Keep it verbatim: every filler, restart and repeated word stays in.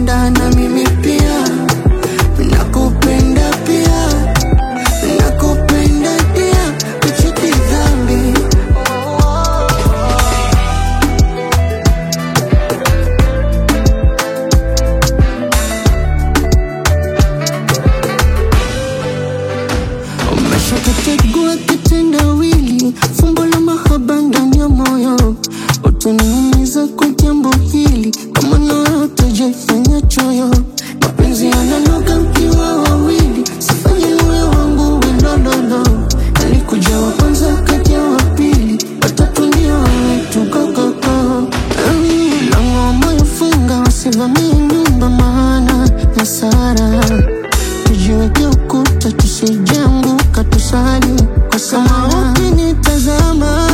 nakupenda na mimi pia, nakupenda pia, nakupenda pia, uchuki dhambi. Umeshakuchagua kitendawili, fumbo la mahaba ndani ya moyo. Utaniumiza kwa jambo hili, kama nawe utajifanya choyo. Mapenzi yananoga mkiwa wawili, sifanye moyo wangu wilololo. Alikuja wa kwanza kaja wa pili, watatu ndio wetu gogogo. Lango moyo funga, wasivamie nyumba maana hasara. Tujiweke ukuta tusijanguka, tusali kwa sana. Ukinitazama